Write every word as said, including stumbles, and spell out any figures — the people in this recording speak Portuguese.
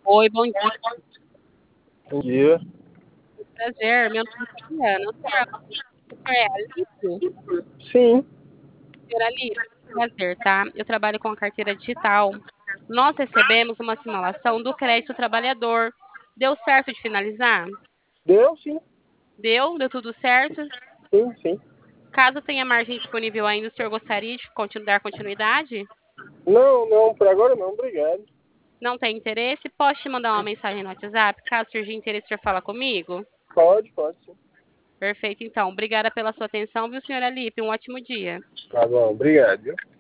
Oi, bom dia. Bom dia. Prazer, meu nome é Juliana. O senhor, o senhor é Alípio? Sim, Senhor Alípio, prazer, tá? Eu trabalho com a carteira digital. Nós recebemos uma simulação do crédito trabalhador. Deu certo de finalizar? deu sim, Deu? Deu tudo certo? sim, sim. Caso tenha margem disponível ainda, o senhor gostaria de continu- dar continuidade? Não, não, por agora não, obrigado. Não tem interesse? Posso te mandar uma mensagem no WhatsApp? Caso surgir interesse, o senhor fala comigo? Pode, pode sim. Perfeito, então. Obrigada pela sua atenção, viu, senhor Alípio? Um ótimo dia. Tá bom, obrigado, viu?